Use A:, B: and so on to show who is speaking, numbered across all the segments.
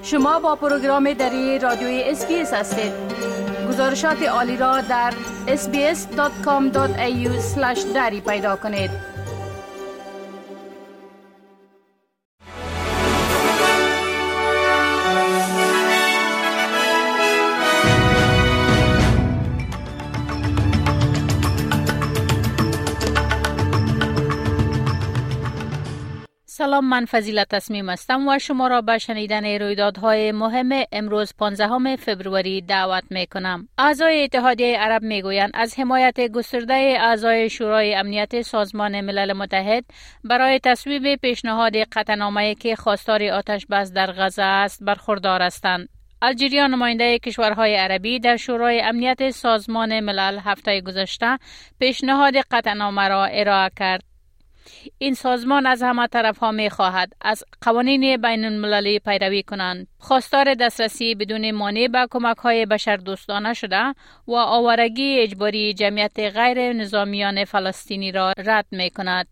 A: شما با پروگرام دری رادیوی اسپیس هستید. گزارشات عالی را در sbs.com.au/dari پیدا کنید. سلام، من فضیلت تصمیم هستم و شما را به شنیدن رویدادهای مهم امروز 15 فوریه دعوت می کنم. اعضای اتحادیه عرب می گویند از حمایت گسترده اعضای شورای امنیت سازمان ملل متحد برای تصویب پیشنهاد قطعنامه‌ای که خواستار آتش بس در غزه است برخوردار هستند. الجیریا نماینده کشورهای عربی در شورای امنیت سازمان ملل هفته گذشته پیشنهاد قطعنامه را ارائه کرد. این سازمان از همه طرف‌ها می‌خواهد از قوانین بین‌المللی پیروی کنند، خواستار دسترسی بدون مانع به کمک‌های بشردوستانه شده و آوارگی اجباری جمعیت غیر نظامیان فلسطینی را رد می‌کند.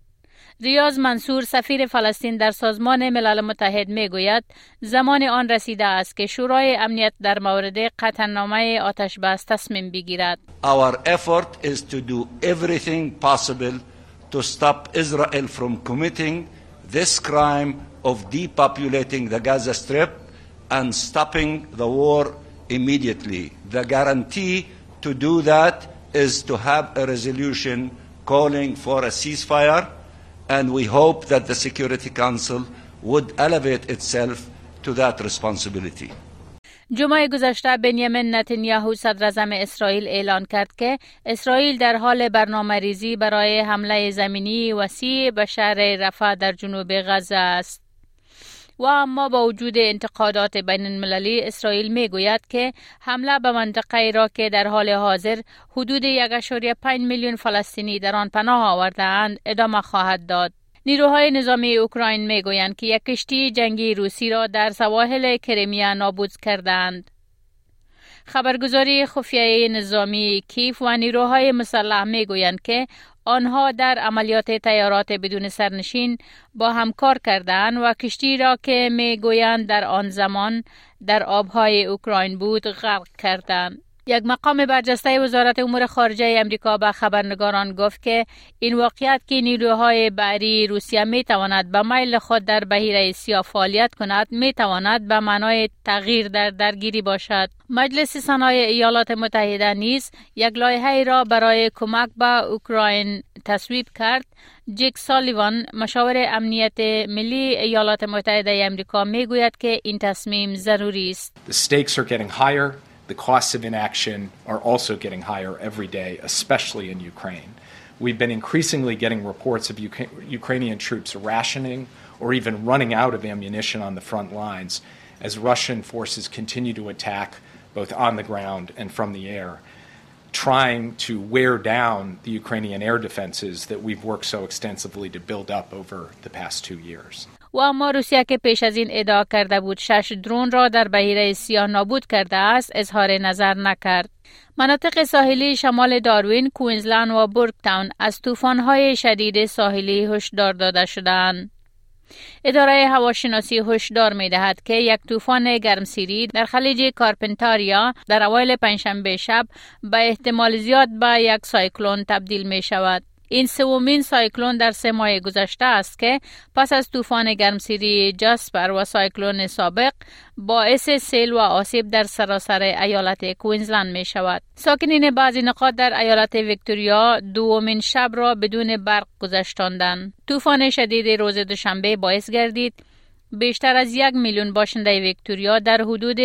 A: ریاض منصور سفیر فلسطین در سازمان ملل متحد می‌گوید زمان آن رسیده است که شورای امنیت در مورد قطعنامه آتش بس تصمیم بگیرد.
B: Our effort is to do everything possible to stop Israel from committing this crime of depopulating the Gaza Strip and stopping the war immediately. The guarantee to do that is to have a resolution calling for a ceasefire, and we hope that the Security Council would elevate itself to that responsibility.
A: جمعه گذشته بنیامین نتانیاهو صدر اعظم اسرائیل اعلان کرد که اسرائیل در حال برنامه‌ریزی برای حمله زمینی وسیع به شهر رفح در جنوب غزه است. و اما با وجود انتقادات بین المللی، اسرائیل میگوید که حمله به منطقه را که در حال حاضر حدود 1.5 میلیون فلسطینی در آن پناه آورده‌اند ادامه خواهد داد. نیروهای نظامی اوکراین میگویند که یک کشتی جنگی روسی را در سواحل کریمیا نابود کردند. خبرگزاری خفیه نظامی کیف و نیروهای مسلح میگویند که آنها در عملیات طیارات بدون سرنشین با هم کار کردند و کشتی را که میگویند در آن زمان در آبهای اوکراین بود غرق کردند. یک مقام برجسته وزارت امور خارجه امریکا به خبرنگاران گفت که این واقعیت که نیروهای بحری روسیه می تواند به میل خود در بحیره سیاه فعالیت کند می تواند به معنای تغییر در درگیری باشد. مجلس سنای ایالات متحده نیز یک لایحه را برای کمک به اوکراین تصویب کرد. جک سالیوان مشاور امنیت ملی ایالات متحده امریکا می گوید که این تصمیم ضروری است.
C: The stakes are getting higher. The costs of inaction are also getting higher every day, especially in Ukraine. We've been increasingly getting reports of Ukrainian troops rationing or even running out of ammunition on the front lines as Russian forces continue to attack both on the ground and from the air, trying to wear down the Ukrainian air defenses that we've worked so extensively to build up over the past 2 years.
A: و اما روسیه که پیش از این ادعا کرده بود 6 درون را در بحیره سیاه نابود کرده است اظهار نظر نکرد. مناطق ساحلی شمال داروین، کوینزلند و بورکتاون از طوفان‌های شدید ساحلی هشدار داده شدند. اداره هواشناسی هشدار می‌دهد که یک طوفان گرمسیری در خلیج کارپنتاریا در اوایل پنجشنبه شب به احتمال زیاد به یک سایکلون تبدیل می‌شود. این سومین سایکلون در 3 ماه گذشته است که پس از طوفان گرمسیری جاسپر و سایکلون سابق باعث سیل و آسیب در سراسر ایالت کوینزلند می شود. ساکنین بعضی نقاط در ایالت ویکتوریا دومین شب را بدون برق گذشتاندند. طوفان شدید روز دوشنبه باعث گردید بیشتر از 1 میلیون باشنده ویکتوریا در حدود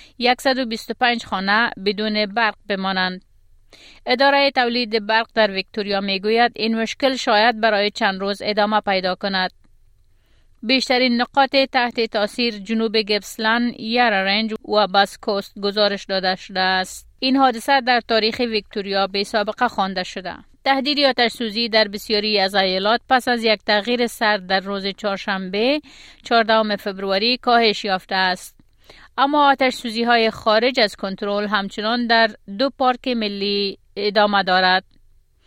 A: 125 خانه بدون برق بمانند. اداره تولید برق در ویکتوریا میگوید این مشکل شاید برای چند روز ادامه پیدا کند. بیشترین نقاط تحت تاثیر جنوب گیپسلند، یارا رنج و باس کوست گزارش داده شده است. این حادثه در تاریخ ویکتوریا بی سابقه خوانده شده. تهدید آتش سوزی در بسیاری از ایالات پس از یک تغییر سرد در روز چهارشنبه 14 فوریه کاهش یافته است. اما آتش سوزی های خارج از کنترل همچنان در 2 پارک ملی ادامه دارد.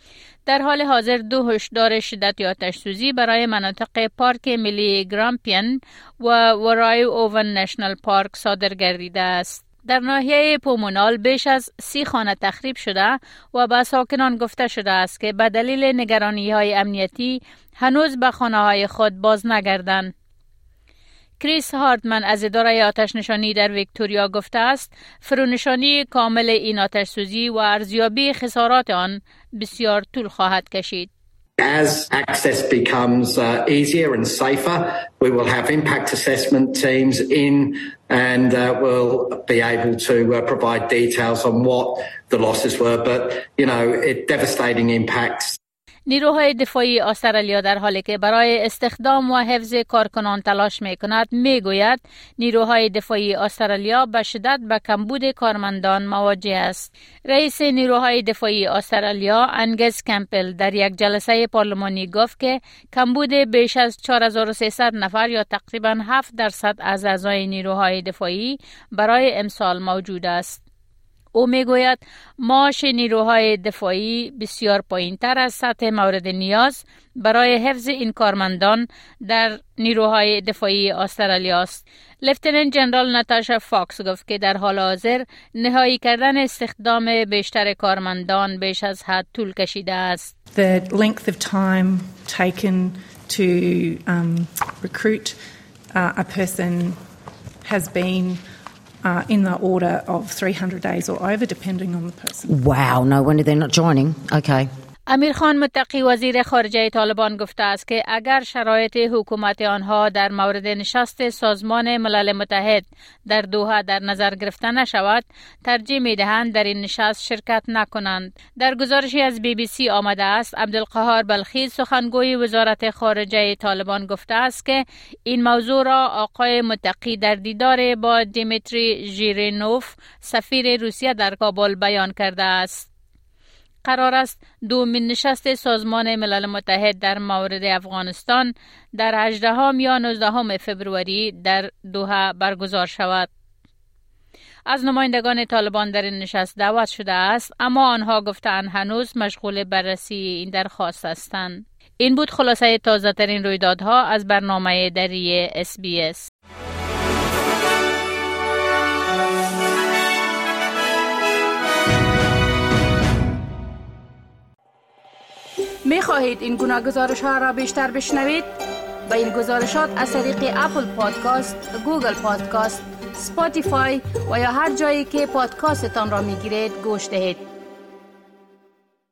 A: در حال حاضر 2 هشدار شدت آتش سوزی برای مناطق پارک ملی گرامپین و ورای اوون نشنال پارک صادر گردیده است. در ناحیه پومونال بیش از 30 خانه تخریب شده و به ساکنان گفته شده است که به دلیل نگرانی‌های امنیتی هنوز به خانه‌های خود باز نگردند. کریس هاردمن از اداره آتش نشانی در ویکتوریا گفته است فرونشانی کامل این آتش سوزی و ارزیابی خسارات آن بسیار طول خواهد کشید.
D: As access becomes easier and safer, we will have impact assessment teams in and we'll be able to provide details on what the losses were. But, you know, devastating impacts.
A: نیروهای دفاعی استرالیا در حالی که برای استخدام و حفظ کارکنان تلاش می‌کند می‌گوید نیروهای دفاعی استرالیا به شدت به کمبود کارمندان مواجه است. رئیس نیروهای دفاعی استرالیا انگز کمپل در یک جلسه پارلمانی گفت که کمبود بیش از 4300 نفر یا تقریباً 7% از اعضای نیروهای دفاعی برای امسال موجود است. او میگوید معاش نیروهای دفاعی بسیار پایین‌تر از سطح مورد نیاز برای حفظ این کارمندان در نیروهای دفاعی استرالیا است. لفتننت جنرال ناتاشا فاکس گفت که در حال حاضر نهایی کردن استخدام بیشتر کارمندان بیش از حد طول کشیده است.
E: The length of time taken to recruit a person has been in the order of 300 days or over, depending on the person.
F: Wow, no wonder they're not joining. Okay.
A: امیر خان متقی وزیر خارجه طالبان گفته است که اگر شرایط حکومت آنها در مورد نشست سازمان ملل متحد در دوحه در نظر گرفته نشود، ترجیح می‌دهند در این نشست شرکت نکنند. در گزارشی از BBC آمده است عبدالقهار بلخی سخنگوی وزارت خارجه طالبان گفته است که این موضوع را آقای متقی در دیدار با دیمیتری ژیرینوف سفیر روسیه در کابل بیان کرده است. قرار است دومین نشست سازمان ملل متحد در مورد افغانستان در 18 یا 19 فبروری در دوحه برگزار شود. از نمایندگان طالبان در این نشست دعوت شده است، اما آنها گفتند هنوز مشغول بررسی این درخواست هستند. این بود خلاصه تازه ترین رویدادها از برنامه دری SBS. می خواهید این گناه گزارش ها را بیشتر بشنوید؟ با این گزارشات از طریق اپل پادکاست، گوگل پادکاست، اسپاتیفای و یا هر جایی که پادکاستتان را می گیرید گوش دهید.